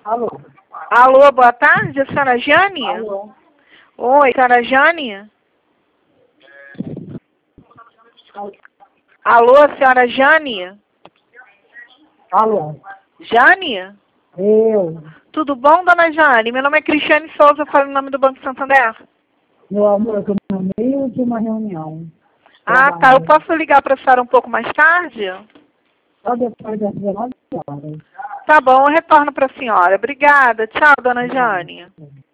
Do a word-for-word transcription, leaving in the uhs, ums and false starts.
Alô? Alô, boa tarde, a senhora Jane? Alô? Oi, senhora Jane? Alô, senhora Jane? Alô? Jane? Eu. Tudo bom, dona Jane? Meu nome é Cristiane Souza, falo em nome do Banco Santander. Meu amor, eu tô no meio de uma reunião. Ah, tá. Eu posso ligar para a senhora um pouco mais tarde? Só depois das dezenove horas. Tá bom, eu retorno para a senhora. Obrigada. Tchau, dona Jane.